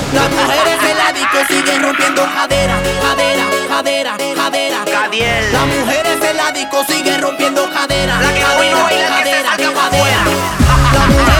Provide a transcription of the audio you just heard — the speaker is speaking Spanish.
Las mujeres en la disco siguen rompiendo cadera, cadera, cadera, cadera. Cadiel. Las mujeres en la disco siguen rompiendo cadera, La que hoy no baila, que se salga pa' afuera. Las mujeres